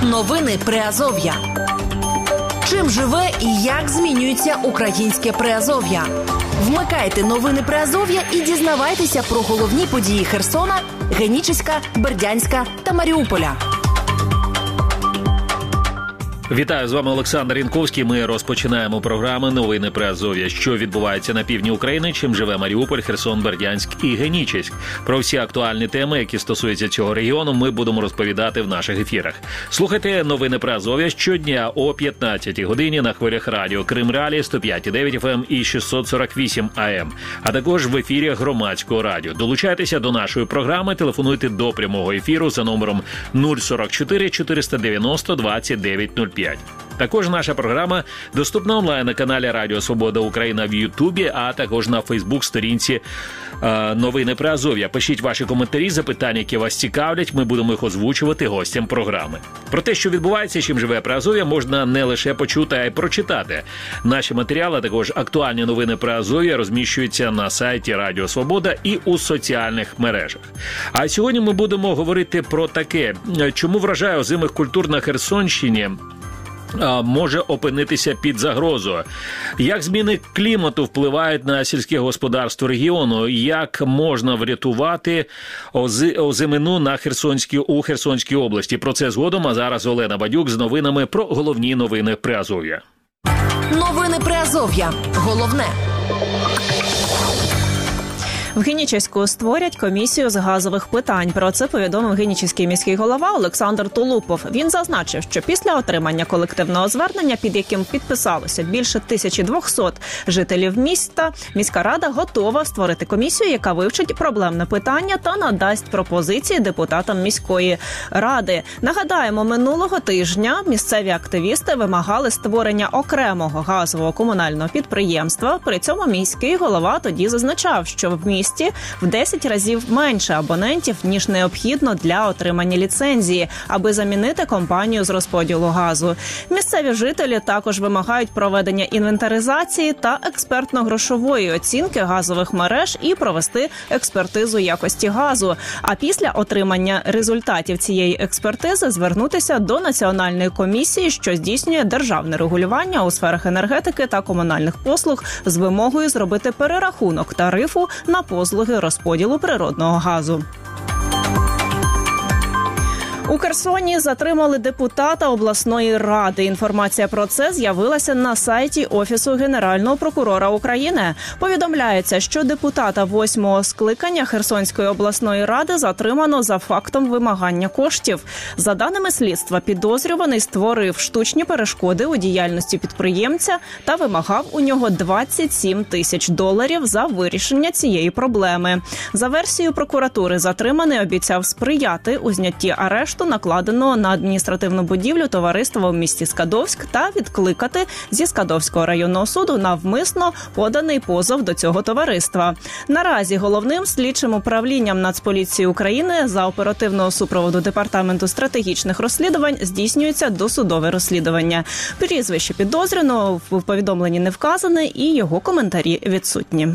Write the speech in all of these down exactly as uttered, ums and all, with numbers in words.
Новини Приазов'я. Чим живе і як змінюється українське Приазов'я? Вмикайте новини Приазов'я і дізнавайтеся про головні події Херсона, Генічеська, Бердянська та Маріуполя. Вітаю, з вами Олександр Янковський. Ми розпочинаємо програму «Новини Приазов'я». Що відбувається на півдні України, чим живе Маріуполь, Херсон, Бердянськ і Генічеськ. Про всі актуальні теми, які стосуються цього регіону, ми будемо розповідати в наших ефірах. Слухайте «Новини Приазов'я» щодня о п'ятнадцятій годині на хвилях радіо Крим Реалії сто п'ять і дев'ять еф ем і шістсот сорок вісім а ем, а також в ефірі Громадського радіо. Долучайтеся до нашої програми, телефонуйте до прямого ефіру за номером нуль сорок чотири чотириста дев'яносто двадцять дев'ять нуль п'ять. Також наша програма доступна онлайн на каналі Радіо Свобода Україна в Ютубі, а також на Фейсбук-сторінці е, «Новини Приазов'я». Пишіть ваші коментарі, запитання, які вас цікавлять, ми будемо їх озвучувати гостям програми. Про те, що відбувається, чим живе Приазов'я, можна не лише почути, а й прочитати. Наші матеріали, а також актуальні новини Приазов'я розміщуються на сайті Радіо Свобода і у соціальних мережах. А сьогодні ми будемо говорити про таке, чому врожай озимих культур на Херсонщині може опинитися під загрозою. Як зміни клімату впливають на сільське господарство регіону? Як можна врятувати ози, озимину на Херсонській, у Херсонській області? Про це згодом, а зараз Олена Бадюк з новинами про головні новини Приазов'я. Новини Приазов'я. Головне. В Генічеську створять комісію з газових питань. Про це повідомив Генічеський міський голова Олександр Тулупов. Він зазначив, що після отримання колективного звернення, під яким підписалося більше тисячі двохсот жителів міста, міська рада готова створити комісію, яка вивчить проблемне питання та надасть пропозиції депутатам міської ради. Нагадаємо, минулого тижня місцеві активісти вимагали створення окремого газового комунального підприємства. При цьому міський голова тоді зазначав, що в місті в десять разів менше абонентів, ніж необхідно для отримання ліцензії, аби замінити компанію з розподілу газу. Місцеві жителі також вимагають проведення інвентаризації та експертно-грошової оцінки газових мереж і провести експертизу якості газу. А після отримання результатів цієї експертизи звернутися до Національної комісії, що здійснює державне регулювання у сферах енергетики та комунальних послуг, з вимогою зробити перерахунок тарифу на послуги розподілу природного газу. У Херсоні затримали депутата обласної ради. Інформація про це з'явилася на сайті Офісу Генерального прокурора України. Повідомляється, що депутата восьмого скликання Херсонської обласної ради затримано за фактом вимагання коштів. За даними слідства, підозрюваний створив штучні перешкоди у діяльності підприємця та вимагав у нього двадцять сім тисяч доларів за вирішення цієї проблеми. За версією прокуратури, затриманий обіцяв сприяти у знятті арешту накладеного на адміністративну будівлю товариства у місті Скадовськ та відкликати зі Скадовського районного суду навмисно поданий позов до цього товариства. Наразі головним слідчим управлінням Нацполіції України за оперативного супроводу Департаменту стратегічних розслідувань здійснюється досудове розслідування. Прізвище підозрюваного в повідомленні не вказане і його коментарі відсутні.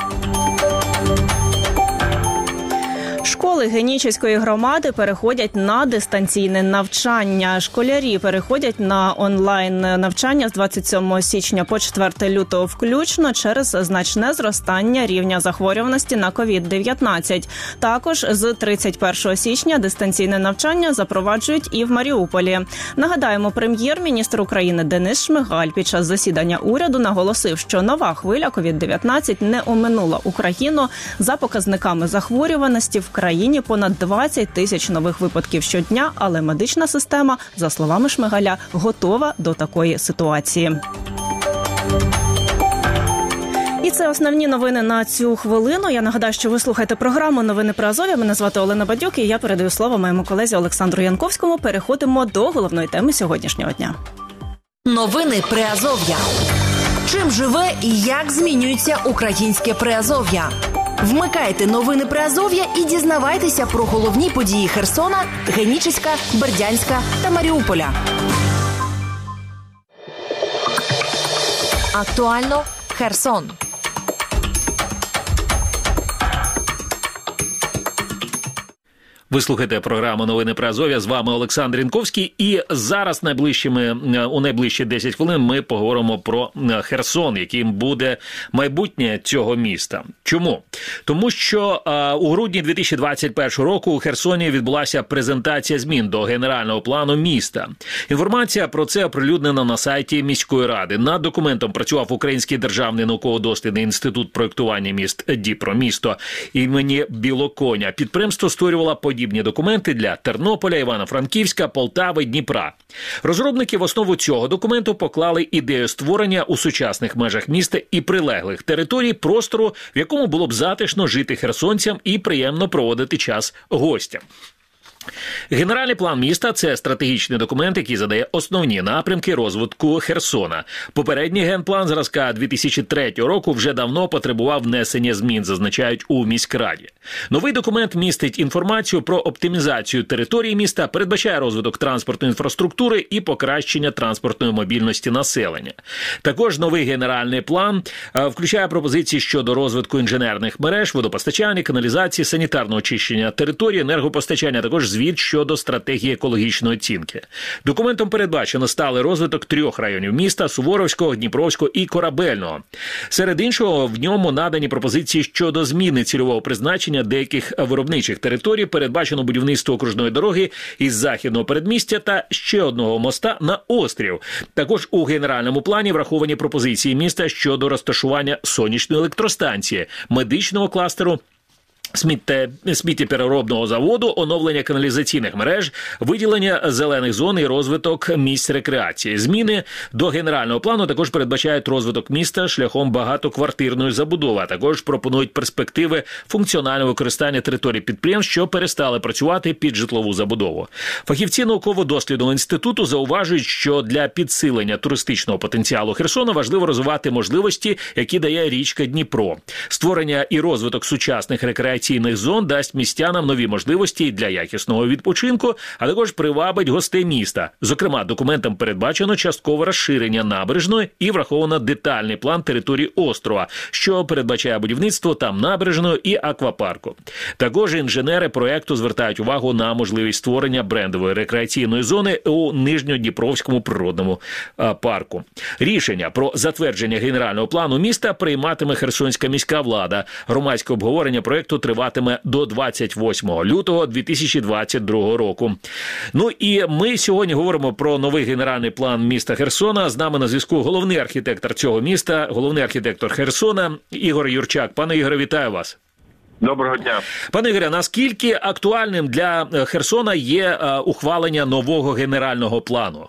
Школи Генічеської громади переходять на дистанційне навчання. Школярі переходять на онлайн-навчання з двадцять сьомого січня по четверте лютого включно через значне зростання рівня захворюваності на ковід дев'ятнадцять. Також з тридцять першого січня дистанційне навчання запроваджують і в Маріуполі. Нагадаємо, прем'єр-міністр України Денис Шмигаль під час засідання уряду наголосив, що нова хвиля ковід дев'ятнадцять не оминула Україну. За показниками захворюваності в країні понад двадцять тисяч нових випадків щодня, але медична система, за словами Шмигаля, готова до такої ситуації. І це основні новини на цю хвилину. Я нагадаю, що ви слухаєте програму «Новини Приазов'я». Мене звати Олена Бадюк і я передаю слово моєму колезі Олександру Янковському. Переходимо до головної теми сьогоднішнього дня. Новини Приазов'я. Чим живе і як змінюється українське Приазов'я? Вмикайте новини Приазов'я і дізнавайтеся про головні події Херсона, Генічеська, Бердянська та Маріуполя. Актуально Херсон. Ви слухаєте програму «Новини Приазов'я». З вами Олександр Інковський. І зараз найближчими, у найближчі десять хвилин ми поговоримо про Херсон, яким буде майбутнє цього міста. Чому? Тому що а, у грудні дві тисячі двадцять першого року у Херсоні відбулася презентація змін до генерального плану міста. Інформація про це оприлюднена на сайті міської ради. Над документом працював Український державний науково-дослідний інститут проєктування міст «Дніпромісто» імені Білоконя. Підприємство створювало подібні документи для Тернополя, Івано-Франківська, Полтави, Дніпра. Розробники в основу цього документу поклали ідею створення у сучасних межах міста і прилеглих територій простору, в якому було б затишно жити херсонцям і приємно проводити час гостям. Генеральний план міста – це стратегічний документ, який задає основні напрямки розвитку Херсона. Попередній генплан зразка дві тисячі третього року вже давно потребував внесення змін, зазначають у міськраді. Новий документ містить інформацію про оптимізацію території міста, передбачає розвиток транспортної інфраструктури і покращення транспортної мобільності населення. Також новий генеральний план включає пропозиції щодо розвитку інженерних мереж, водопостачання, каналізації, санітарного очищення території, енергопостачання, також звіт щодо стратегії екологічної оцінки. Документом передбачено сталий розвиток трьох районів міста – Суворовського, Дніпровського і Корабельного. Серед іншого, в ньому надані пропозиції щодо зміни цільового призначення деяких виробничих територій, передбачено будівництво окружної дороги із західного передмістя та ще одного моста на острів. Також у генеральному плані враховані пропозиції міста щодо розташування сонячної електростанції, медичного кластеру, сміттєпереробного заводу, оновлення каналізаційних мереж, виділення зелених зон і розвиток місць рекреації. Зміни до генерального плану також передбачають розвиток міста шляхом багатоквартирної забудови, а також пропонують перспективи функціонального використання територій підприємств, що перестали працювати під житлову забудову. Фахівці науково-дослідного інституту зауважують, що для підсилення туристичного потенціалу Херсона важливо розвивати можливості, які дає річка Дніпро. Створення і розвиток сучасних рекреаційних зон дасть містянам нові можливості для якісного відпочинку, а також привабить гостей міста. Зокрема, документом передбачено часткове розширення набережної і враховано детальний план території острова, що передбачає будівництво там набережної і аквапарку. Також інженери проєкту звертають увагу на можливість створення брендової рекреаційної зони у Нижньодніпровському природному парку. Рішення про затвердження генерального плану міста прийматиме Херсонська міська влада. Громадське обговорення проєкту триватиме до двадцять восьмого лютого дві тисячі двадцять другого року. Ну і ми сьогодні говоримо про новий генеральний план міста Херсона. З нами на зв'язку головний архітектор цього міста, головний архітектор Херсона Ігор Юрчак. Пане Ігоре, вітаю вас. Доброго дня. Пане Ігоре, наскільки актуальним для Херсона є ухвалення нового генерального плану?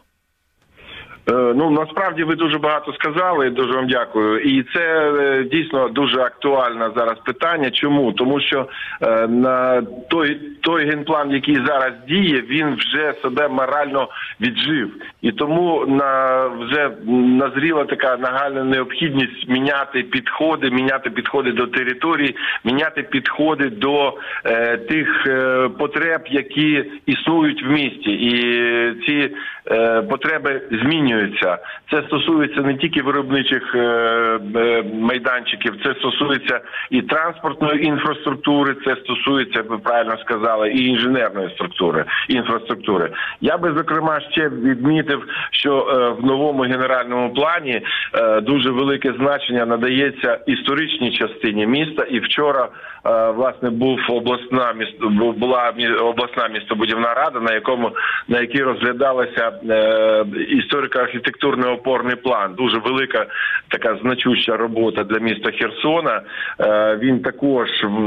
Ну, насправді ви дуже багато сказали, дуже вам дякую. І це дійсно дуже актуальне зараз питання. Чому? Тому що е, на той, той генплан, який зараз діє, він вже себе морально віджив. І тому на, вже назріла така нагальна необхідність міняти підходи, міняти підходи до території, міняти підходи до е, тих е, потреб, які існують в місті. І ці е, потреби змінюються. Це стосується не тільки виробничих майданчиків, це стосується і транспортної інфраструктури, це стосується, ви правильно сказали, і інженерної структури, інфраструктури. Я би, зокрема, ще відмітив, що в новому генеральному плані дуже велике значення надається історичній частині міста. І вчора, власне, був обласна місто, була обласна містобудівна рада, на якому на якій розглядалася історико архітектурний опорний план. Дуже велика така значуща робота для міста Херсона. Він також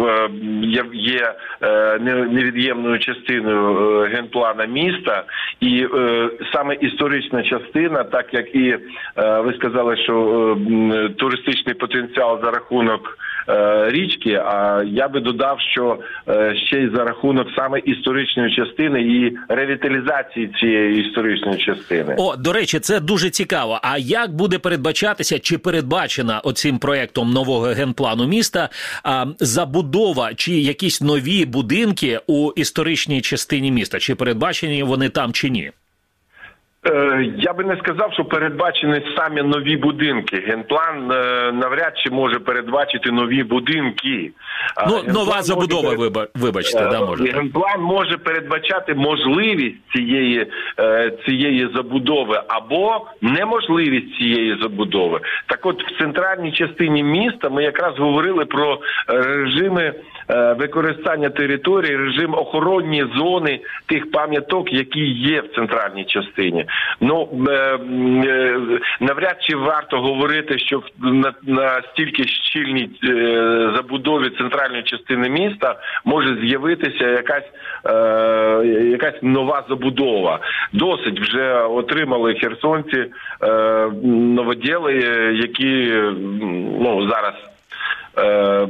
є невід'ємною частиною генплана міста. І саме історична частина, так як і ви сказали, що туристичний потенціал за рахунок річки, а я би додав, що ще й за рахунок саме історичної частини і ревіталізації цієї історичної частини. О, до речі, це дуже цікаво. А як буде передбачатися, чи передбачена оцим проєктом нового генплану міста а, забудова, чи якісь нові будинки у історичній частині міста? Чи передбачені вони там, чи ні? Я би не сказав, що передбачені самі нові будинки. Генплан навряд чи може передбачити нові будинки. Ну, нова забудова, перед... вибачте, да, може. Генплан може передбачати можливість цієї, цієї забудови або неможливість цієї забудови. Так от, в центральній частині міста ми якраз говорили про режими використання території, режим охоронні зони тих пам'яток, які є в центральній частині. Ну, навряд чи варто говорити, що на, на стільки щільній забудові центральної частини міста може з'явитися якась, е, якась нова забудова. Досить вже отримали херсонці е, новоділи, які ну, зараз е,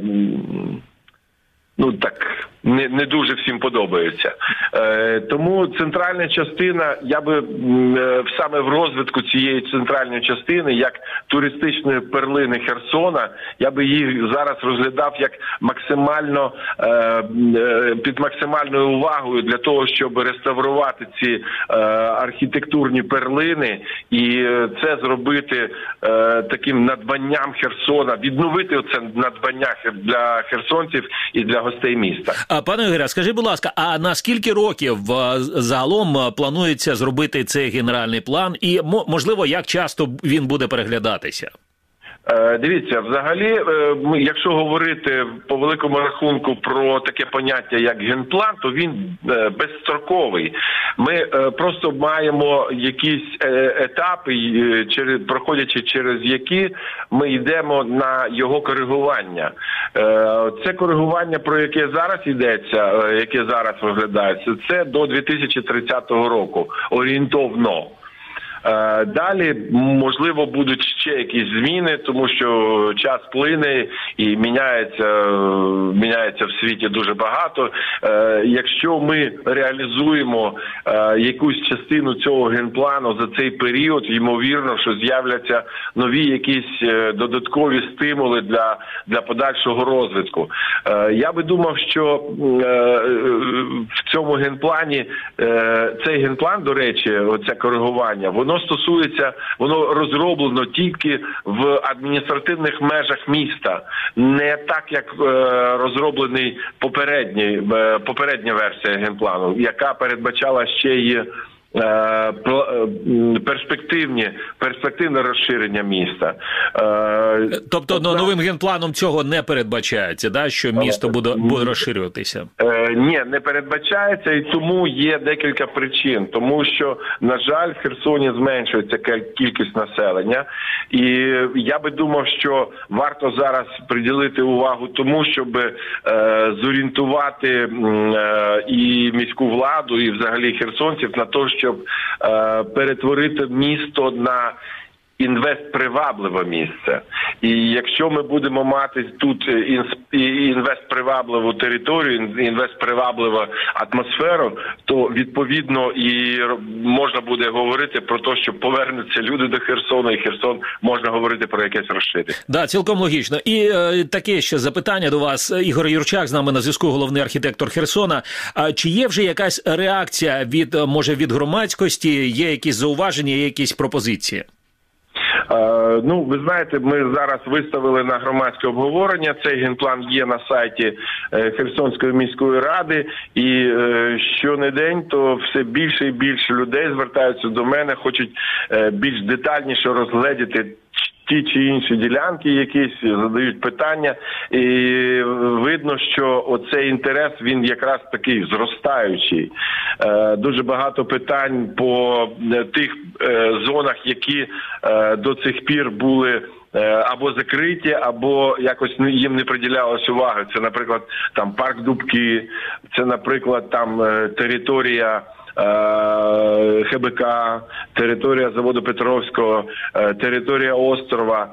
ну так не, не дуже всім подобаються. Е, тому центральна частина, я би е, саме в розвитку цієї центральної частини, як туристичної перлини Херсона, я би її зараз розглядав як максимально, е, е, під максимальною увагою для того, щоб реставрувати ці е, архітектурні перлини і це зробити е, таким надбанням Херсона, відновити це надбання для херсонців і для гостей міста. Пане Ігоря, скажіть, будь ласка, а на скільки років загалом планується зробити цей генеральний план і, можливо, як часто він буде переглядатися? Дивіться, взагалі, якщо говорити по великому рахунку про таке поняття, як генплан, то він безстроковий. Ми просто маємо якісь етапи, проходячи через які ми йдемо на його коригування. Це коригування, про яке зараз йдеться, яке зараз розглядається, це до дві тисячі тридцятого року, орієнтовно. Далі, можливо, будуть ще якісь зміни, тому що час плине і міняється, міняється в світі дуже багато. Якщо ми реалізуємо якусь частину цього генплану за цей період, ймовірно, що з'являться нові якісь додаткові стимули для, для подальшого розвитку. Я би думав, що в цьому генплані, цей генплан, до речі, оце коригування, воно стосується, воно розроблено тільки в адміністративних межах міста, не так, як е, розроблений попередній, е, попередня версія генплану, яка передбачала ще й перспективні, перспективне розширення міста. Тобто ну, новим генпланом цього не передбачається, да, що місто буде, буде розширюватися? Ні, не передбачається, і тому є декілька причин. Тому що, на жаль, в Херсоні зменшується кількість населення, і я би думав, що варто зараз приділити увагу тому, щоб е, зорієнтувати е, і міську владу, і взагалі херсонців на те, що щоб е, перетворити місто на інвестпривабливе місце. І якщо ми будемо мати тут інвестпривабливу територію, інвестпривабливу атмосферу, то відповідно і можна буде говорити про те, що повернуться люди до Херсону, і Херсон можна говорити про якесь розширення. Да, цілком логічно. І е, таке ще запитання до вас. Ігор Юрчак з нами на зв'язку, головний архітектор Херсона. А чи є вже якась реакція від, може, від громадськості, є якісь зауваження, є якісь пропозиції? Uh, ну, ви знаєте, ми зараз виставили на громадське обговорення. Цей генплан є на сайті е, Херсонської міської ради. І е, щонедень то все більше і більше людей звертаються до мене, хочуть е, більш детальніше розгледіти ті чи інші ділянки якісь, задають питання, і видно, що оцей інтерес, він якраз такий зростаючий. Е, дуже багато питань по тих е, зонах, які е, до цих пір були або закриті, або якось їм не приділялось уваги. Це, наприклад, там парк Дубки, це, наприклад, там територія ХБК, територія заводу Петровського, територія острова,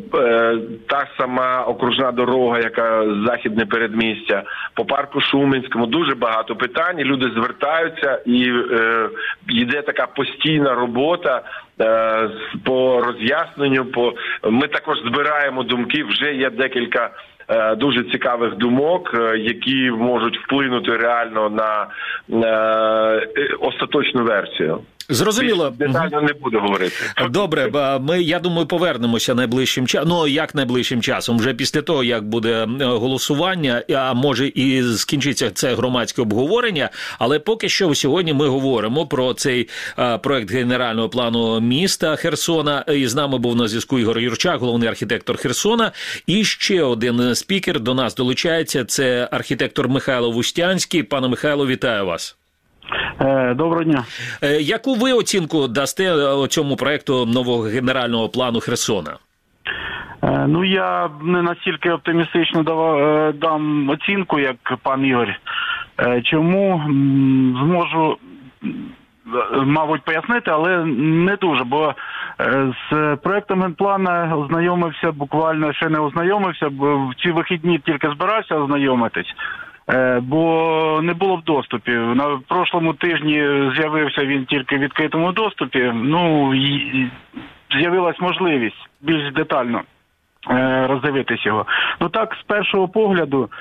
та сама окружна дорога, яка західне передмістя, по парку Шуменському. Дуже багато питань, люди звертаються, і е, йде така постійна робота е, по роз'ясненню. По... Ми також збираємо думки, вже є декілька дуже цікавих думок, які можуть вплинути реально на е, остаточну версію. Зрозуміло. Детально не буду говорити. Добре, ми, я думаю, повернемося найближчим часом. Ну, як найближчим часом? Вже після того, як буде голосування, а може і скінчиться це громадське обговорення. Але поки що сьогодні ми говоримо про цей а, проект генерального плану міста Херсона. І з нами був на зв'язку Ігор Юрчак, головний архітектор Херсона. І ще один спікер до нас долучається. Це архітектор Михайло Вустянський. Пане Михайло, вітаю вас. Доброго дня. Яку ви оцінку дасте цьому проекту нового генерального плану Херсона? Ну, я не настільки оптимістично дав, дам оцінку, як пан Ігор. Чому? Зможу, мабуть, пояснити, але не дуже, бо з проектом генплана ознайомився, буквально ще не ознайомився, бо в ці вихідні тільки збирався ознайомитись. Бо не було в доступі. На прошлому тижні з'явився він тільки в відкритому доступі. Ну, з'явилась можливість більш детально роздивитись його. Ну так, з першого погляду,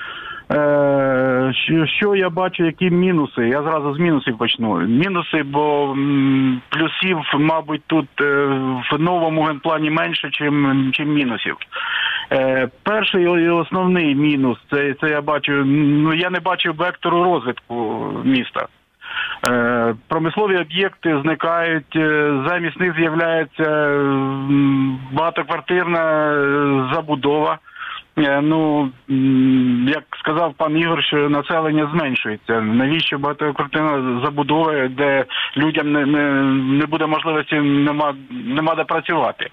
що я бачу, які мінуси? Я зразу з мінусів почну. Мінуси, бо плюсів, мабуть, тут в новому генплані менше, чим, чим мінусів. Перший і основний мінус, це, це я бачу, ну я не бачу вектору розвитку міста. Е, промислові об'єкти зникають, замість них з'являється багатоквартирна забудова. Е, ну, як сказав пан Ігор, що населення зменшується. Навіщо багатоквартирна забудова, де людям не, не, не буде можливості, нема, нема де працювати.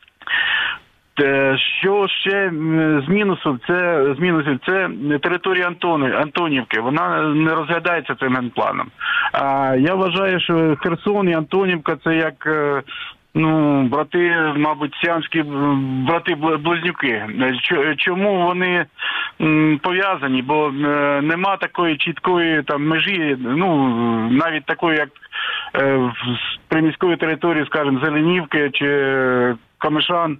Що ще з мінусів, це, з мінусів, це територія Антони, Антонівки, вона не розглядається цим генпланом. А я вважаю, що Херсон і Антонівка це як, ну, брати, мабуть, сіамські брати-близнюки. Чому вони пов'язані? Бо нема такої чіткої там межі, ну, навіть такої, як в приміської території, скажімо, Зеленівки чи Комишан.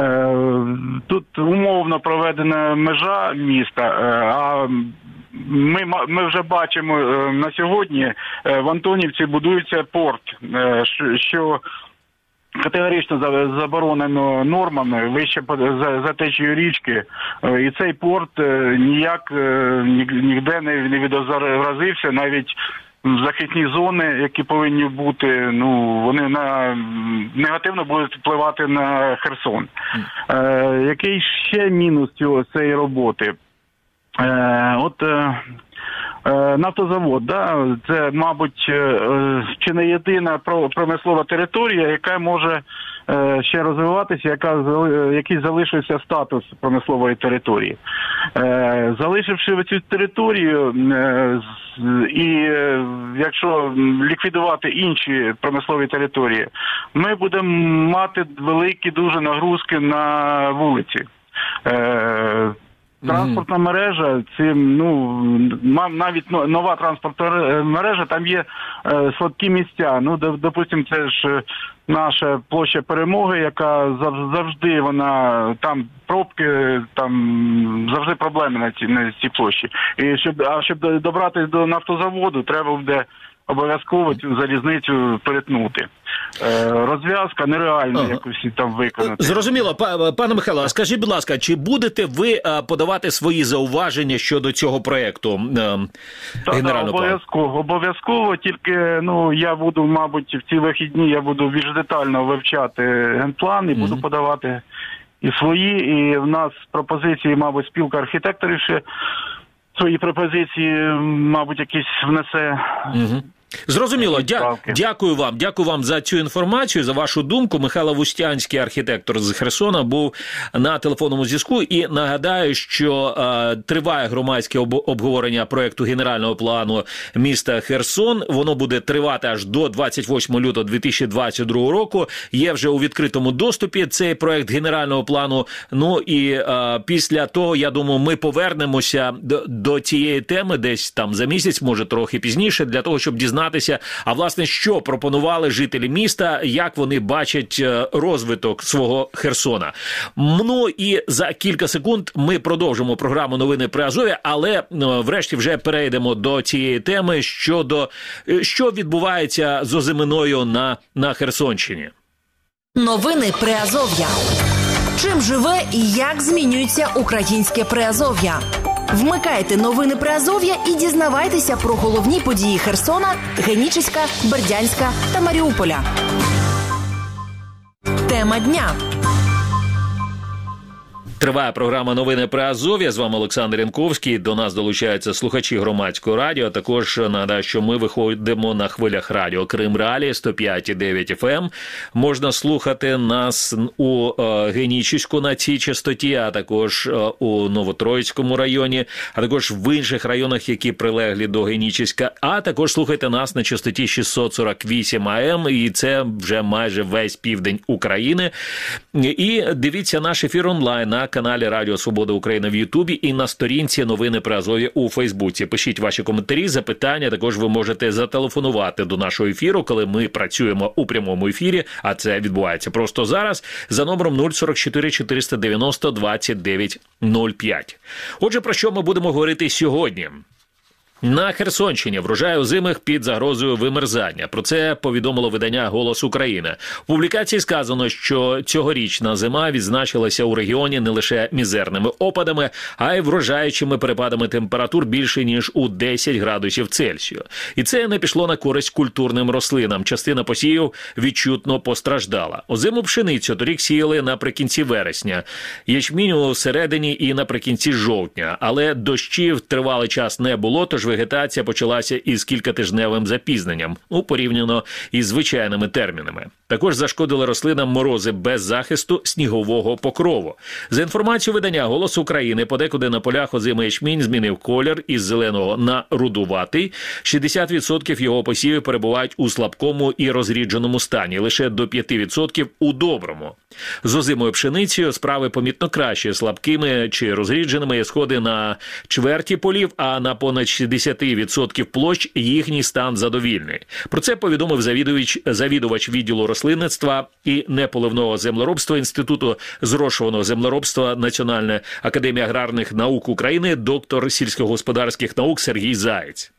Тут умовно проведена межа міста, а ми, ми вже бачимо на сьогодні в Антонівці будується порт, що категорично заборонено нормами вище за течією річки. І цей порт ніяк ніде не відобразився, навіть захисні зони, які повинні бути, ну, вони на негативно будуть впливати на Херсон. Е, який ще мінус цього, цієї роботи? Е, от е, нафтозавод, да, це, мабуть, е, чи не єдина промислова територія, яка може е, ще розвиватися, яка, який залишився статус промислової території. Е, залишивши цю територію, е, і е, якщо ліквідувати інші промислові території, ми будемо мати великі дуже нагрузки на вулиці. Е, Транспортна мережа, цим, ну, навіть нова транспортна мережа, там є е, слабкі місця. Ну, допустим, це ж наша площа Перемоги, яка завжди вона, там пробки, там завжди проблеми на цій, на цій площі. І щоб, а щоб добратися до нафтозаводу, треба буде обов'язково цю залізницю перетнути. Е, розв'язка нереальна, ага. якось там виконати. Зрозуміло. Пане Михайло, а скажіть, будь ласка, чи будете ви подавати свої зауваження щодо цього проєкту Так, генерального обов'язково, плану? Обов'язково, тільки, ну, я буду, мабуть, в ці вихідні я буду більш детально вивчати генплан і буду mm-hmm. подавати і свої, і в нас пропозиції, мабуть, спілка архітекторів ще свої пропозиції, мабуть, якісь внесе. Mm-hmm. Зрозуміло. Дя... Дякую вам. Дякую вам за цю інформацію, за вашу думку. Михайло Вустянський, архітектор з Херсона, був на телефонному зв'язку. І нагадаю, що е, триває громадське об... обговорення проекту генерального плану міста Херсон. Воно буде тривати аж до двадцять восьмого лютого дві тисячі двадцять другого року. Є вже у відкритому доступі цей проект генерального плану. Ну і е, після того, я думаю, ми повернемося до, до цієї теми десь там за місяць, може трохи пізніше, для того, щоб дізнатися, дізнатися, а власне, що пропонували жителі міста, як вони бачать розвиток свого Херсона. Ну і за кілька секунд ми продовжимо програму «Новини Приазов'я», але врешті вже перейдемо до цієї теми щодо, що відбувається з озиминою на, на Херсонщині. Новини Приазов'я. Чим живе і як змінюється українське Приазов'я? Вмикайте новини Приазов'я і дізнавайтеся про головні події Херсона, Генічеська, Бердянська та Маріуполя. Тема дня. Триває програма «Новини Приазов'я». З вами Олександр Янковський. До нас долучаються слухачі громадського радіо. Також нагадаю, що ми виходимо на хвилях радіо Крим Реалії сто п'ять і дев'ять еф ем. Можна слухати нас у е, Генічеську на цій частоті, а також е, у Новотроїцькому районі, а також в інших районах, які прилеглі до Генічеська. А також слухайте нас на частоті шістсот сорок вісім ей ем, і це вже майже весь південь України. І дивіться наш ефір онлайн на каналі Радіо Свобода України в Ютубі і на сторінці «Новини Приазов'я» у Фейсбуці. Пишіть ваші коментарі, запитання. Також ви можете зателефонувати до нашого ефіру, коли ми працюємо у прямому ефірі, а це відбувається просто зараз, за номером нуль сорок чотири чотириста дев'яносто двадцять дев'ять нуль п'ять. Отже, про що ми будемо говорити сьогодні? На Херсонщині врожай озимих під загрозою вимерзання. Про це повідомило видання «Голос України». У публікації сказано, що цьогорічна зима відзначилася у регіоні не лише мізерними опадами, а й вражаючими перепадами температур більше, ніж у десять градусів Цельсію. І це не пішло на користь культурним рослинам. Частина посівів відчутно постраждала. Озиму пшеницю торік сіяли наприкінці вересня, ячмінь у середині і наприкінці жовтня. Але дощів тривалий час не було, тож вегетація почалася із кількатижневим запізненням, ну, порівняно із звичайними термінами. Також зашкодили рослинам морози без захисту снігового покрову. За інформацією видання «Голос України», подекуди на полях озимий ячмінь змінив колір із зеленого на рудуватий. шістдесят відсотків його посівів перебувають у слабкому і розрідженому стані, лише до п'ять відсотків у доброму. З озимою пшеницею справи помітно краще. Слабкими чи розрідженими є сходи на чверті полів, а на понад шістдесят відсотків площ їхній стан задовільний. Про це повідомив завідувач, завідувач відділу рослинництва і неполивного землеробства Інституту зрошуваного землеробства Національної академії аграрних наук України доктор сільськогосподарських наук Сергій Заєць.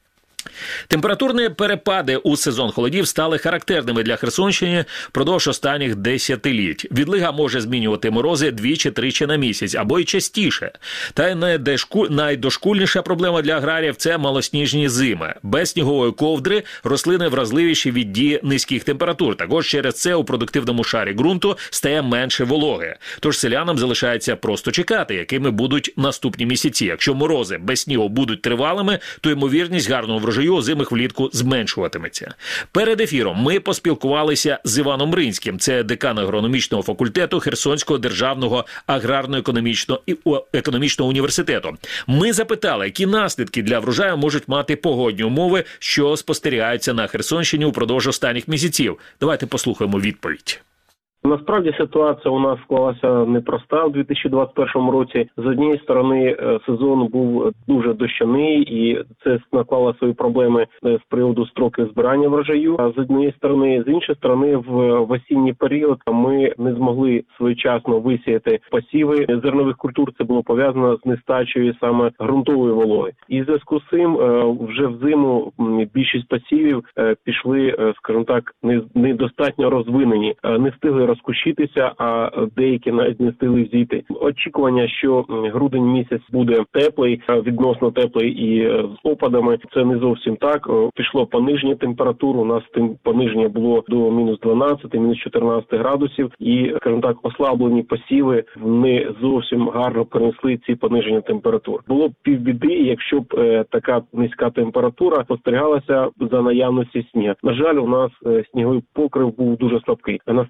Температурні перепади у сезон холодів стали характерними для Херсонщини впродовж останніх десятиліть. Відлига може змінювати морози двічі-тричі на місяць, або й частіше. Та й найдошкульніша проблема для аграріїв – це малосніжні зими. Без снігової ковдри рослини вразливіші від дії низьких температур. Також через це у продуктивному шарі ґрунту стає менше вологи. Тож селянам залишається просто чекати, якими будуть наступні місяці. Якщо морози без снігу будуть тривалими, то ймовірність гарного врожаю озимих влітку зменшуватиметься. Перед ефіром ми поспілкувалися з Іваном Ринським, це декан агрономічного факультету Херсонського державного аграрно-економічного економічного університету. Ми запитали, які наслідки для врожаю можуть мати погодні умови, що спостерігаються на Херсонщині упродовж останніх місяців. Давайте послухаємо відповідь. Насправді ситуація у нас склалася непроста у дві тисячі двадцять першому році. З однієї сторони сезон був дуже дощаний і це наклало свої проблеми з приводу строки збирання врожаю. А з однієї сторони, з іншої сторони, в осінній період ми не змогли своєчасно висіяти посіви зернових культур. Це було пов'язано з нестачею саме ґрунтової вологи. І в зв'язку з цим вже взиму більшість посівів пішли, скажімо так, недостатньо розвинені, не встигли розкущитися, а деякі навіть не встигли взійти. Очікування, що грудень місяць буде теплий, відносно теплий і з опадами, це не зовсім так. Пішло пониження температур, у нас пониження було до мінус дванадцять, мінус чотирнадцять градусів і, скажімо так, ослаблені посіви не зовсім гарно перенесли ці пониження температур. Було б півбіди, якщо б е, така низька температура спостерігалася за наявності снігу. На жаль, у нас е, сніговий покрив був дуже слабкий. А насправді, от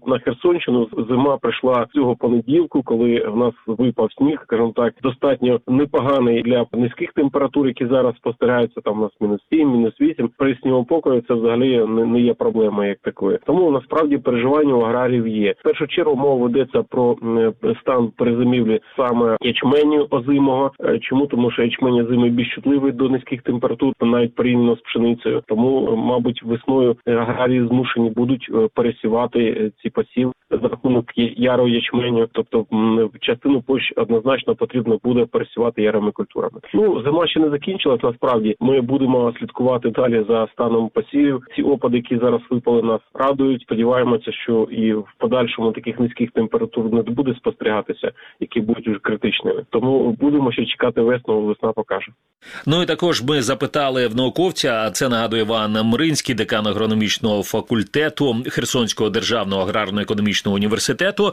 на Херсонщину зима прийшла цього понеділку, коли в нас випав сніг, скажімо так, достатньо непоганий для низьких температур, які зараз спостерігаються, там у нас мінус сім, мінус вісім. При сніговому покрові це взагалі не, не є проблемою як такою. Тому насправді переживання у аграріїв є. В першу чергу мова ведеться про стан перезимівлі саме ячменю озимого. Чому? Тому що ячмень озимий більш чутливий до низьких температур, навіть порівняно з пшеницею. Тому, мабуть, весною аграрії змушені будуть пересівати ці посів за рахунок ярого ячменю. Тобто частину площ однозначно потрібно буде пересівати ярими культурами. Ну, зима ще не закінчилась, насправді. Ми будемо слідкувати далі за станом посівів. Ці опади, які зараз випали, нас радують. Сподіваємося, що і в подальшому таких низьких температур не буде спостерігатися, які будуть вже критичними. Тому будемо ще чекати весну, весна покаже. Ну і також ми запитали в науковця, а це нагадує Іван Мринський, декан агрономічного факультету Херсонського державного аграрно-економічного університету.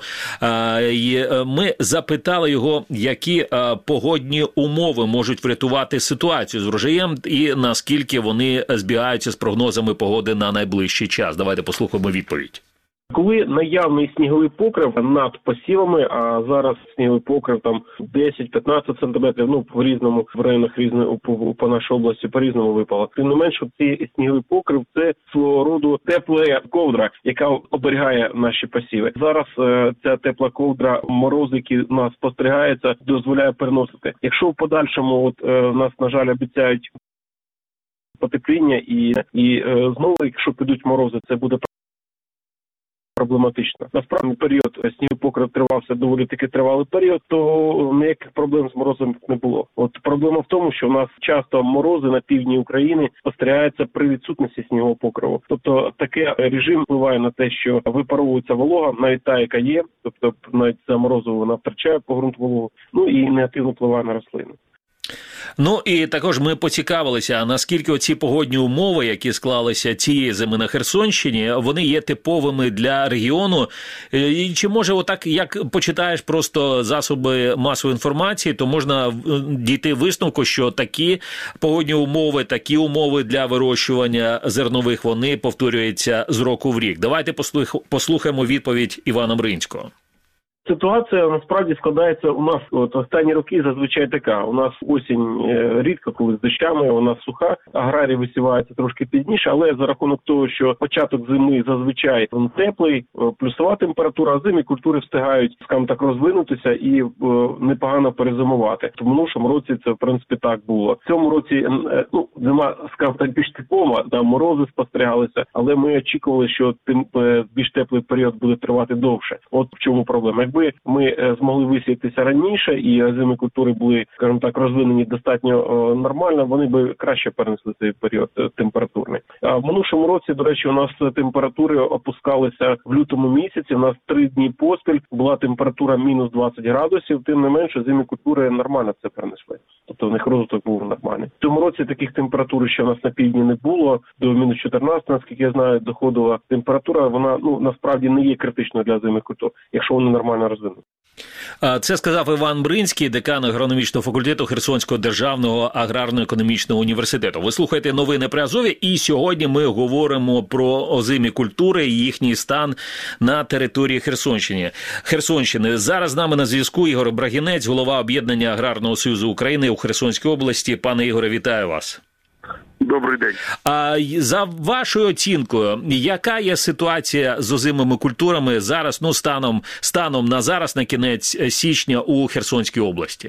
Ми запитали його, які погодні умови можуть врятувати ситуацію з врожаєм і наскільки вони збігаються з прогнозами погоди на найближчий час. Давайте послухаємо відповідь. Коли наявний сніговий покрив над посівами, а зараз сніговий покрив там десять-п'ятнадцять сантиметрів, ну, в різному, в районах різного, по, по нашій області по-різному випало. Тим не менше, цей сніговий покрив – це свого роду тепла ковдра, яка оберігає наші посіви. Зараз е, ця тепла ковдра, морози, які у нас спостерігаються, дозволяє переносити. Якщо в подальшому от е, нас, на жаль, обіцяють потепління і, і е, знову, якщо підуть морози, це буде проблематично. Насправді період сніговий покрив тривався доволі таки тривалий період, то ніяких проблем з морозом не було. От проблема в тому, що у нас часто морози на півдні України спостерігаються при відсутності снігового покриву. Тобто таке режим впливає на те, що випаровується волога, навіть та, яка є, тобто навіть за морозу вона втрачає по ґрунт вологу, ну і негативно впливає на рослини. Ну і також ми поцікавилися, наскільки оці погодні умови, які склалися цієї зими на Херсонщині, вони є типовими для регіону. І чи може отак, як почитаєш просто засоби масової інформації, то можна дійти висновку, що такі погодні умови, такі умови для вирощування зернових, вони повторюються з року в рік. Давайте послухаємо відповідь Івана Мринського. Ситуація насправді складається у нас, от останні роки зазвичай така. У нас осінь рідко, коли з дощами, вона суха, аграрії висіваються трошки пізніше, але за рахунок того, що початок зими зазвичай теплий, плюсова температура, а зимі культури встигають, скажімо так, розвинутися і непогано перезимувати. В минулому році це, в принципі, так було. В цьому році, ну, зима, скажімо так, більш типова, там морози спостерігалися, але ми очікували, що тим більш теплий період буде тривати довше. От в чому проблема. Якби ми змогли висіятися раніше і озимі культури були, скажімо так, розвинені достатньо нормально, вони би краще перенесли цей період температурний. А в минулому році, до речі, у нас температури опускалися в лютому місяці. У нас три дні поспіль була температура мінус двадцять градусів. Тим не менше, озимі культури нормально це перенесли. Тобто в них розвиток був нормальний. В цьому році таких температур ще у нас на півдні не було. До мінус чотирнадцять, наскільки я знаю, доходила температура. Вона, ну, насправді не є критичною для озимих культур, якщо вони нормально розвинені. Це сказав Іван Мринський, декан агрономічного факультету Херсонського державного аграрно-економічного університету. Ви слухаєте новини при Азові, і сьогодні ми говоримо про озимі культури і їхній стан на території Херсонщини. Херсонщини. Зараз з нами на зв'язку Ігор Брагінець, голова об'єднання Аграрного союзу України у Херсонській області. Пане Ігоре, вітаю вас. Добрий день. А за вашою оцінкою, яка є ситуація з озимими культурами зараз, ну, станом, станом на зараз, на кінець січня у Херсонській області?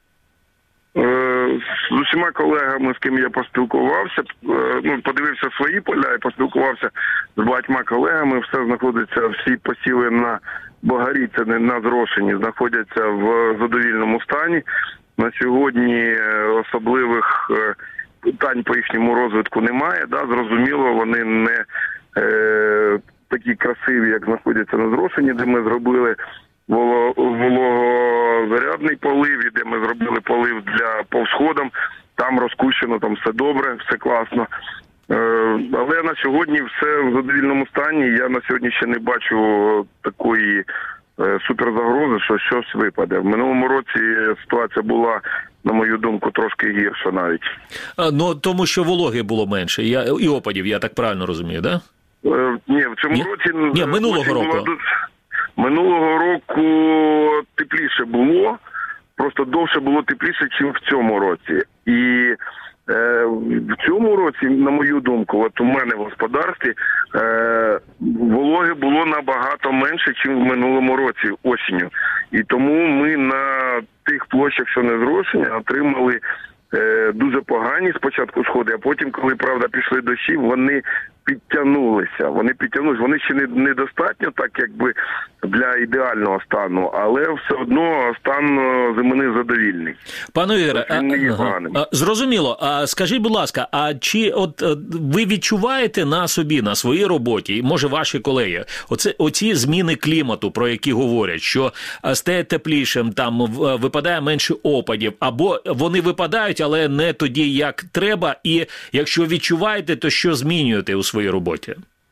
З усіма колегами, з ким я поспілкувався, ну, подивився свої поля і поспілкувався з багатьма колегами, все знаходиться, всі посіли на Богарі, це не на зрошенні, знаходяться в задовільному стані. На сьогодні особливих питань по їхньому розвитку немає. Да, зрозуміло, вони не е, такі красиві, як знаходяться на зрошенні, де ми зробили вологозарядний полив, і де ми зробили полив для по всходам. Там розкущено, там все добре, все класно. Е, але на сьогодні все в задовільному стані. Я на сьогодні ще не бачу такої е, суперзагрози, що щось випаде. В минулому році ситуація була, на мою думку, трошки гірше навіть. А, ну, тому що вологи було менше, я, і опадів, я так правильно розумію, да? Е, ні, в цьому ні? році... Ні, минулого року. Було, минулого року тепліше було, просто довше було тепліше, ніж в цьому році. І е, в цьому році, на мою думку, от у мене в господарстві, е, вологи було набагато менше, ніж в минулому році осінню. І тому ми на тих площах, що не зрошені, отримали е, дуже погані спочатку сходи, а потім, коли, правда, пішли дощі, вони підтягнулися. Вони підтягнулися. Вони ще не недостатньо, так якби для ідеального стану, але все одно стан зимини задовільний. Пане Ігоре, а, ага, а, зрозуміло. А скажіть, будь ласка, а чи от ви відчуваєте на собі, на своїй роботі, і може ваші колеги, оце оці зміни клімату, про які говорять, що стає теплішим, там випадає менше опадів, або вони випадають, але не тоді, як треба, і якщо відчуваєте, то що змінюєте у своїй роботі?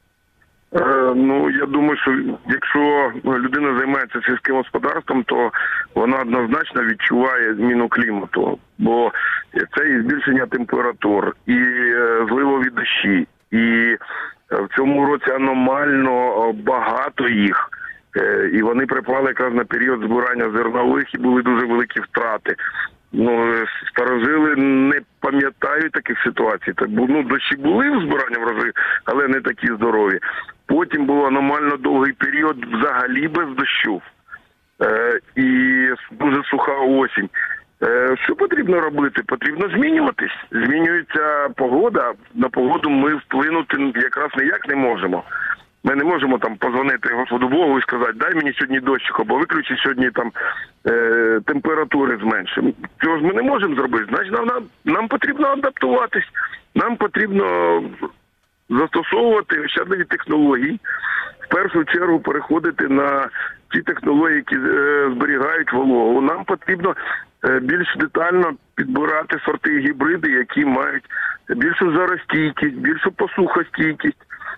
Ну, я думаю, що якщо людина займається сільським господарством, то вона однозначно відчуває зміну клімату, бо це і збільшення температур, і зливові дощі, і в цьому році аномально багато їх, і вони припали якраз на період збирання зернових, і були дуже великі втрати. Ну, старожили не пам'ятають таких ситуацій. Так, ну, дощі були в збиранні в рази, але не такі здорові. Потім був аномально довгий період взагалі без дощу. Е, і дуже суха осінь. Е, що потрібно робити? Потрібно змінюватись. Змінюється погода. На погоду ми вплинути якраз ніяк не можемо. Ми не можемо там позвонити Господу Богу і сказати, дай мені сьогодні дощик, або виключи сьогодні там е, температури зменшимо. Цього ж ми не можемо зробити. Значить, нам, нам потрібно адаптуватись. Нам потрібно застосовувати ощадливі технології. В першу чергу переходити на ті технології, які е, зберігають вологу. Нам потрібно е, більш детально підбирати сорти і гібриди, які мають більшу жаростійкість, більшу посухостійкість,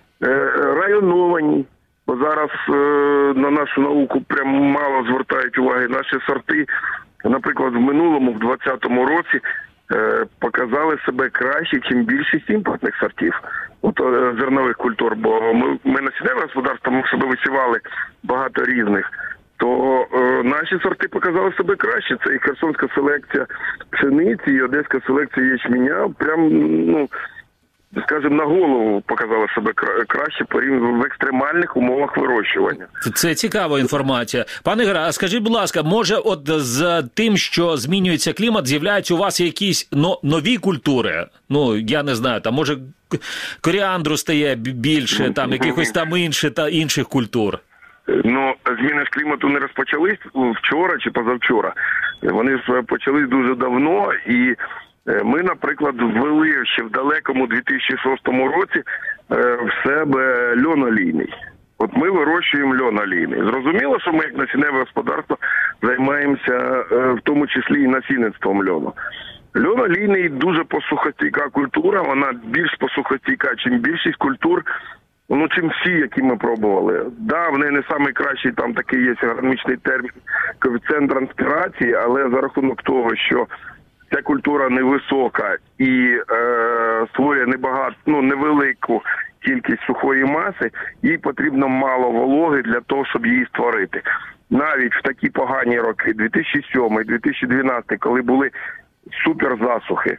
районовані, бо зараз е, на нашу науку прям мало звертають уваги. Наші сорти, наприклад, в минулому, в двадцятому році, е, показали себе краще, ніж більшість імпортних сортів, от е, зернових культур, бо ми, ми насінневе господарство, ми себе висівали багато різних, то е, наші сорти показали себе краще. Це і херсонська селекція пшениці, і одеська селекція ячменя, прям, ну, скажімо, на голову показала себе краще порівняно в екстремальних умовах вирощування. Це цікава інформація. Пане Ігоре, а скажіть, будь ласка, може от з тим, що змінюється клімат, з'являються у вас якісь но, нові культури? Ну, я не знаю, там може коріандру стає більше, там якихось там інших та інших культур? Ну, зміни ж клімату не розпочались вчора чи позавчора. Вони ж почались дуже давно, і ми, наприклад, ввели ще в далекому дві тисячі шостому році в себе льон олійний. От ми вирощуємо льон олійний. Зрозуміло, що ми, як насінневе господарство, займаємося в тому числі і насінництвом льону. Льон олійний дуже посухостійка культура, вона більш посухостійка, ніж більшість культур, ну, чим всі, які ми пробували. Да, в неї не найкращий, там такий є агрономічний термін, коефіцієнт транспірації, але за рахунок того, що ця культура невисока і е, створює небагато, ну, невелику кількість сухої маси, їй потрібно мало вологи для того, щоб її створити. Навіть в такі погані роки, дві тисячі сьомий - дві тисячі дванадцятий, коли були суперзасухи,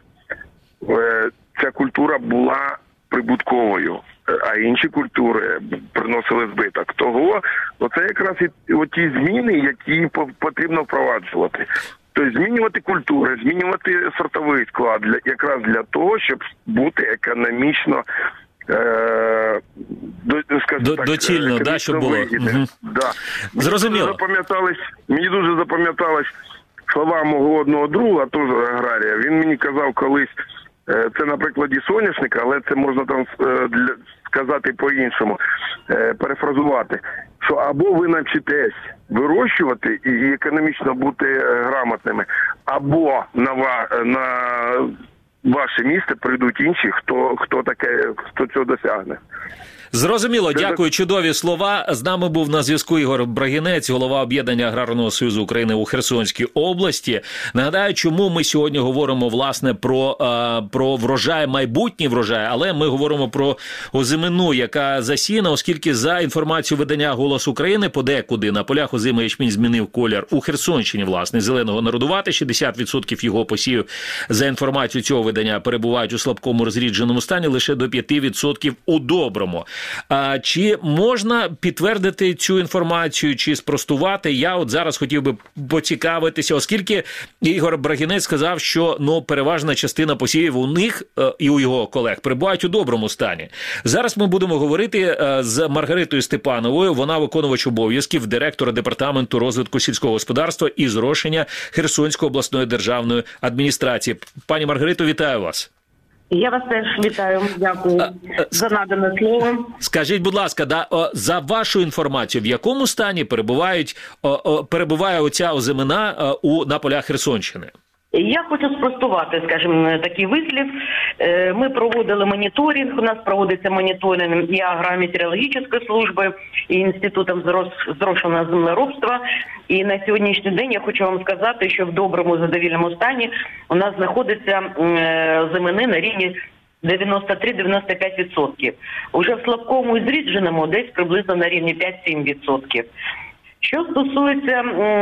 е, ця культура була прибутковою, а інші культури приносили збиток. Того, оце якраз і оті зміни, які потрібно впроваджувати. Тобто змінювати культури, змінювати сортовий склад для, якраз для того, щоб бути економічно, е, до, скажімо так, доцільно, да, щоб було. Угу. Да. Зрозуміло. Мені дуже запам'яталось, мені дуже запам'яталось слова мого одного друга, теж аграрія. Він мені казав колись, е, це на прикладі соняшника, але це можна там е, для, сказати по-іншому, е, перефразувати, що або ви навчитесь вирощувати і економічно бути грамотними, або на, ва, на ваше місце прийдуть інші, хто, хто таке, хто цього досягне. Зрозуміло, дякую, чудові слова. З нами був на зв'язку Ігор Брагінець, голова об'єднання Аграрного союзу України у Херсонській області. Нагадаю, чому ми сьогодні говоримо, власне, про, про врожай, майбутній врожай, але ми говоримо про озимину, яка засіяна, оскільки за інформацією видання «Голос України» подекуди на полях озимий ячмінь змінив колір у Херсонщині, власне, зеленого народувати, шістдесят відсотків його посівів, за інформацією цього видання, перебувають у слабкому розрідженому стані, лише до п'ять відсотків у доброму. А чи можна підтвердити цю інформацію, чи спростувати? Я от зараз хотів би поцікавитися, оскільки Ігор Брагінець сказав, що ну, переважна частина посівів у них е, і у його колег перебувають у доброму стані. Зараз ми будемо говорити е, з Маргаритою Степановою, вона виконувач обов'язків директора департаменту розвитку сільського господарства і зрошення Херсонської обласної державної адміністрації. Пані Маргарито, вітаю вас. Я вас теж вітаю, дякую за надане слово. Скажіть, будь ласка, да, о, за вашу інформацію, в якому стані перебувають, о, о, перебуває оця озимина о, у, на полях Херсонщини? Я хочу спростувати, скажімо, такий вислів. Ми проводили моніторинг, у нас проводиться моніторинг і агрометеорологічної служби, і Інститутом зрошеного землеробства. І на сьогоднішній день я хочу вам сказати, що в доброму задовільному стані у нас знаходиться озимини на рівні дев'яносто три - дев'яносто п'ять відсотків. Уже в слабкому і зрідженому десь приблизно на рівні п'ять - сім відсотків. Що стосується,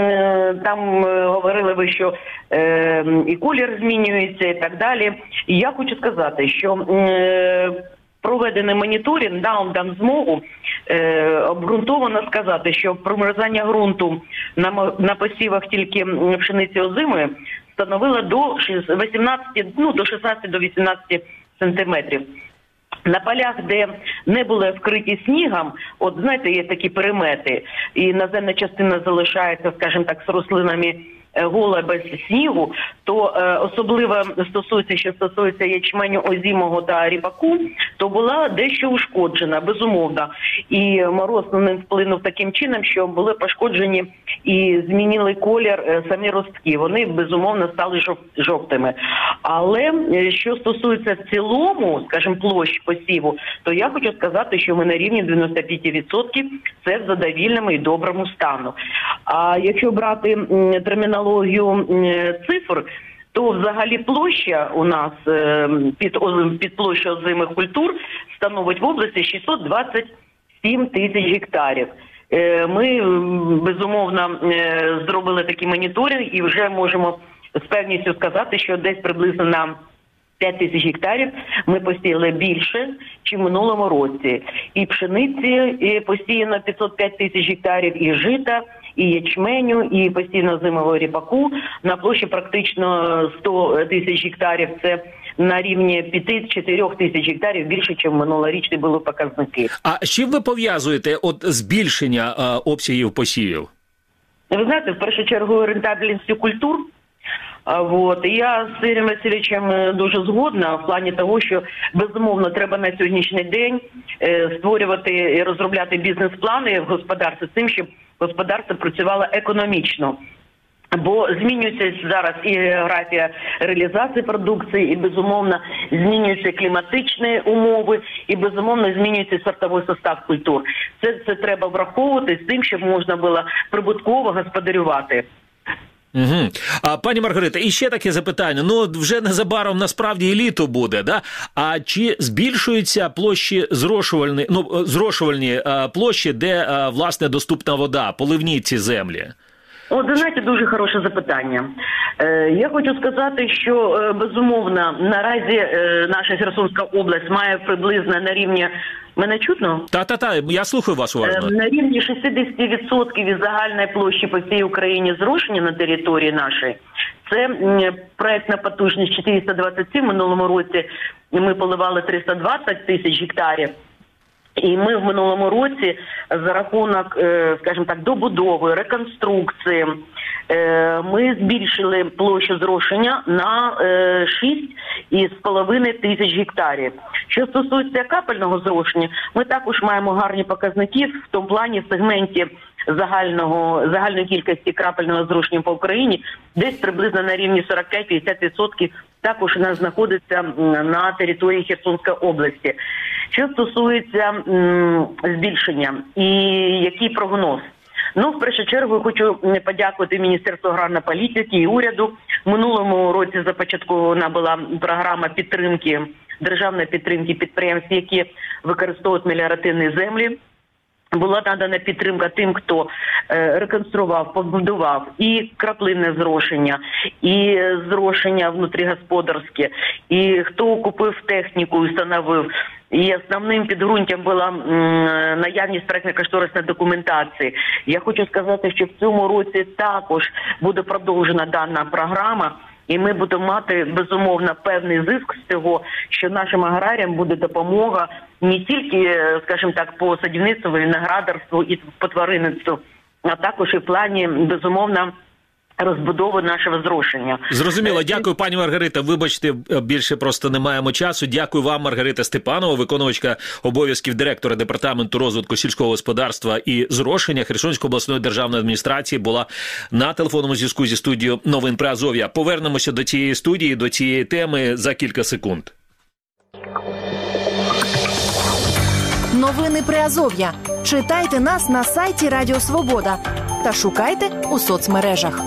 там говорили ви, що е, і колір змінюється і так далі. І я хочу сказати, що е, проведений моніторинг дав нам змогу е, обґрунтовано сказати, що промерзання ґрунту на, на посівах тільки пшениці озимої становило до вісімнадцяти, ну, до шістнадцяти до вісімнадцяти сантиметрів. На полях, де не були вкриті снігом, от знаєте, є такі перемети, і наземна частина залишається, скажімо так, з рослинами гола без снігу, то е, особливо стосується, що стосується ячменю озимого та ріпаку, то була дещо ушкоджена, безумовно. І мороз на ним вплинув таким чином, що були пошкоджені і змінили колір е, самі ростки. Вони, безумовно, стали жов, жовтими. Але е, що стосується в цілому, скажімо, площ посіву, то я хочу сказати, що ми на рівні дев'яносто п'ять відсотків, це в задовільному і доброму стану. А якщо брати м, термінологію цифр, то взагалі площа у нас під, під площу озимих культур становить в області шістсот двадцять сім тисяч гектарів. Ми, безумовно, зробили такий моніторинг і вже можемо з певністю сказати, що десь приблизно на п'ять тисяч гектарів ми посіяли більше, ніж в минулому році. І пшениці і посіяно п'ятсот п'ять тисяч гектарів, і жита, і ячменю, і постійно зимового ріпаку. На площі практично сто тисяч гектарів. Це на рівні п'ять-чотири тисяч гектарів більше, ніж минулорічні були показники. А з чим ви пов'язуєте от збільшення а, обсягів посівів? Ви знаєте, в першу чергу рентабельністю культур. Вот. І я з Ігорем Васильовичем дуже згодна в плані того, що, безумовно, треба на сьогоднішній день створювати і розробляти бізнес-плани в господарстві з тим, щоб господарство працювало економічно. Бо змінюється зараз і географія реалізації продукції, і, безумовно, змінюються кліматичні умови, і, безумовно, змінюється сортовий состав культур. Це, це треба враховувати з тим, щоб можна було прибутково господарювати. Угу. А, пані Маргарита, і ще таке запитання. Ну, вже незабаром насправді і літо буде, да? А чи збільшуються площі зрошувальні, ну, зрошувальні а, площі, де, а, власне, доступна вода, поливні ці землі? От, знаєте, дуже хороше запитання. Е, я хочу сказати, що, е, безумовно, наразі е, наша Херсонська область має приблизно на рівні... Мене чутно? Та-та-та, я слухаю вас уважно. Е, на рівні шістдесят відсотків із загальної площі по всій Україні зрошення на території нашої. Це м, проектна потужність чотириста двадцять сім, в минулому році ми поливали триста двадцять тисяч гектарів. І ми в минулому році за рахунок, скажімо так, добудови, реконструкції, ми збільшили площу зрошення на шість з половиною тисяч гектарів. Що стосується капельного зрошення, ми також маємо гарні показники в тому плані в сегменті загального, загальної кількості крапельного зрошення по Україні, десь приблизно на рівні сорок п'ять - п'ятдесят відсотків також у нас знаходиться на території Херсонської області. Що стосується м, збільшення і який прогноз? Ну, в першу чергу, хочу подякувати Міністерству аграрної політики і уряду. В минулому році започаткована була програма підтримки, державної підтримки підприємств, які використовують меліоративні землі. Була надана підтримка тим, хто е, реконструював, побудував і краплинне зрошення, і зрошення внутрігосподарське, і хто купив техніку і встановив. І основним підґрунтям була м, наявність проектно-кошторисної документації. Я хочу сказати, що в цьому році також буде продовжена дана програма, і ми будемо мати, безумовно, певний зиск з цього, що нашим аграріям буде допомога не тільки, скажімо так, по садівництву, виноградарству і по тваринництву, а також і в плані, безумовно, розбудови нашого зрошення. Зрозуміло. Дякую, пані Маргарита. Вибачте, більше просто не маємо часу. Дякую вам, Маргарита Степанова, виконувачка обов'язків директора Департаменту розвитку сільського господарства і зрошення Херсонської обласної державної адміністрації, була на телефонному зв'язку зі студією новин Приазов'я. Повернемося до цієї студії, до цієї теми за кілька секунд. Новини Приазов'я. Читайте нас на сайті Радіо Свобода та шукайте у соцмережах.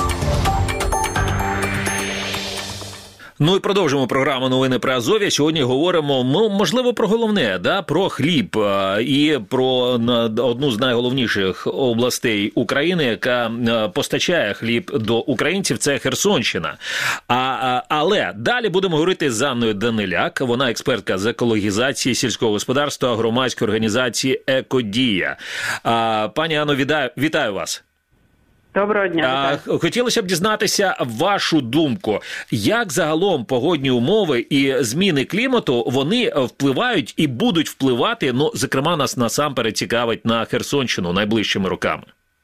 Ну і продовжимо програму «Новини Приазов'я». Сьогодні говоримо, ну, можливо, про головне, да, про хліб і про одну з найголовніших областей України, яка постачає хліб до українців, це Херсонщина. А, але далі будемо говорити з Анною Даниляк, вона експертка з екологізації сільського господарства громадської організації «Екодія». Пані Анно, вітаю, вітаю вас. Доброго дня. А, хотілося б дізнатися вашу думку, як загалом погодні умови і зміни клімату, вони впливають і будуть впливати, ну, зокрема, нас насамперед цікавить на Херсонщину найближчими роками.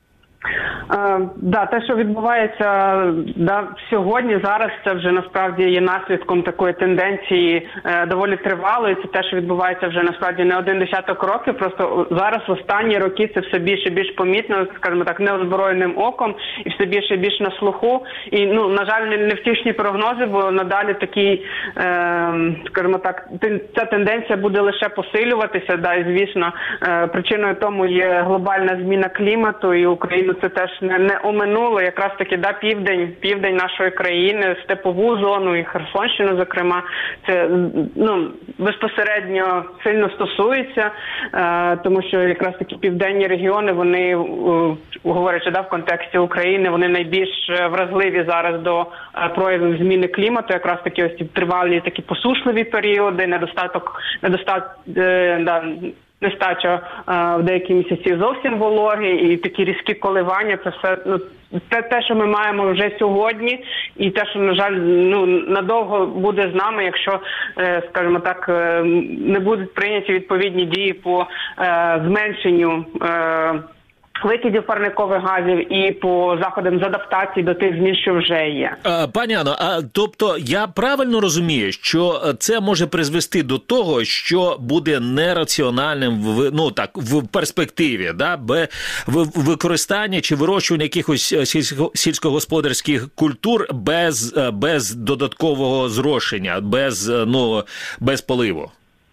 Е, да, те, що відбувається да, сьогодні, зараз, це вже насправді є наслідком такої тенденції е, доволі тривалої. Це те, що відбувається вже насправді не один десяток років. Просто зараз в останні роки це все більше і більш помітно, скажімо так, неозброєним оком і все більше і більш на слуху. І, ну, на жаль, не, не втішні прогнози, бо надалі такі, е, скажімо так, ця тенденція буде лише посилюватися. Да, і, звісно, е, причиною тому є глобальна зміна клімату, і Україну це теж не, не оминуло. Якраз таки, да, південь, південь нашої країни, степову зону і Херсонщину, зокрема, це, ну, безпосередньо сильно стосується, е, тому що якраз такі південні регіони, вони, е, говорячи, да, в контексті України, вони найбільш вразливі зараз до е, проявів зміни клімату, якраз такі ось тривалі такі посушливі періоди, недостаток, недостат, е, да, нестача в деякі місяці зовсім вологи і такі різкі коливання. Це все, ну, це те, що ми маємо вже сьогодні, і те, що, на жаль, ну, надовго буде з нами, якщо, скажімо так, не будуть прийняті відповідні дії по е, зменшенню е, викидів парникових газів і по заходам з адаптації до тих змін, що вже є. Пані Анно, а тобто я правильно розумію, що це може призвести до того, що буде нераціональним в, ну так, в перспективі, да, бе, в використання чи вирощування якихось сільсько, сільськогосподарських культур без, без додаткового зрошення, без, ну, без поливу?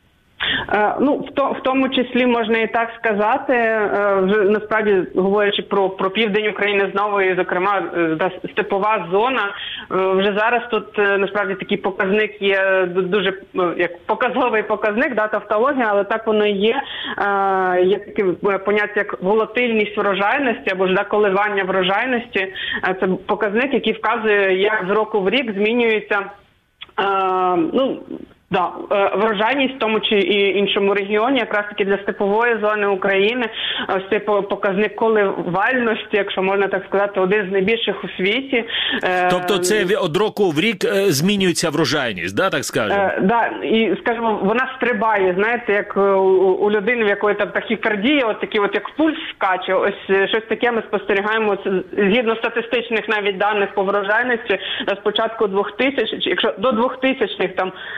Ну, в, то, в тому числі можна і так сказати, вже насправді говорячи про, про південь України знову, і, зокрема, степова зона, вже зараз тут насправді такий показник є дуже, як показовий показник, да, тавтологія, але так воно і є. Є таке поняття, як волатильність врожайності, або ж да, коливання врожайності. Це показник, який вказує, як з року в рік змінюється, ну, да, врожайність в тому чи іншому регіоні, якраз таки для степової зони України, ось цей показник коливальності, якщо можна так сказати, один з найбільших у світі. Тобто це від року в рік змінюється врожайність, да, так скажемо? Так, да, і, скажімо, вона стрибає, знаєте, як у, у людини, в якої там тахікардія, от такі от як пульс скаче, ось щось таке ми спостерігаємо, згідно статистичних навіть даних по врожайності, з початку двохтисячних, якщо до двохтисячних там статистики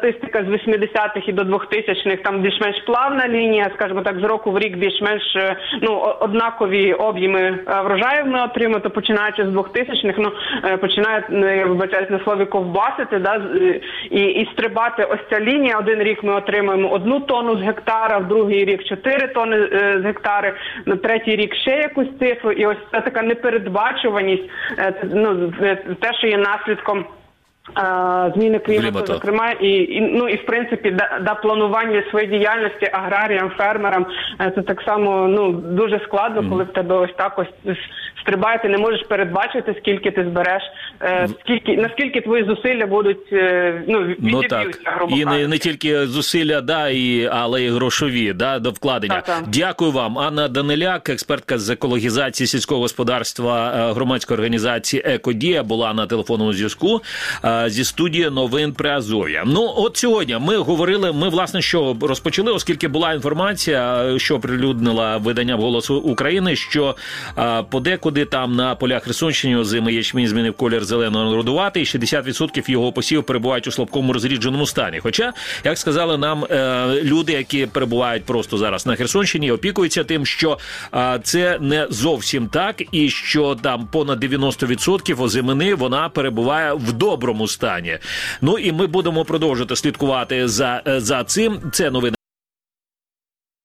статистика з вісімдесятих і до двохтисячних, там більш-менш плавна лінія, скажімо так, з року в рік більш-менш ну, однакові об'єми врожаїв ми отримуємо, то починаючи з двохтисячних, ну, починає, я вибачаюсь на слові, ковбасити, да, і, і стрибати ось ця лінія. Один рік ми отримуємо одну тонну з гектара, в другий рік чотири тонни з гектари, на третій рік ще якусь цифру, і ось це така непередбачуваність, ну, те, що є наслідком зміни клімату, зокрема, і, і, ну, і в принципі, да, да, планування своєї діяльності аграріям, фермерам, це так само, ну, дуже складно, коли в тебе ось так ось стрибає, ти не можеш передбачити, скільки ти збереш, скільки, наскільки твої зусилля будуть, ну, відіб'ються, ну, грубо і кажучи. не, не тільки зусилля, да, і, але і грошові, да, до вкладення. Так, так. Дякую вам. Анна Даниляк, експертка з екологізації сільського господарства громадської організації «Екодія», була на телефонному зв'язку зі студії новин Приазов'я. Ну, от сьогодні ми говорили, ми, власне, що розпочали, оскільки була інформація, що оприлюднила видання «Голос України», що а, подекуди там на полях Херсонщини озимий ячмінь змінив колір зелено-рудуватий, шістдесят відсотків його посівів перебувають у слабкому розрідженому стані. Хоча, як сказали нам е, люди, які перебувають просто зараз на Херсонщині, опікуються тим, що е, це не зовсім так, і що там понад дев'яносто відсотків озимини, вона перебуває в доброму стані. Ну і ми будемо продовжувати слідкувати за, за цим. Це новини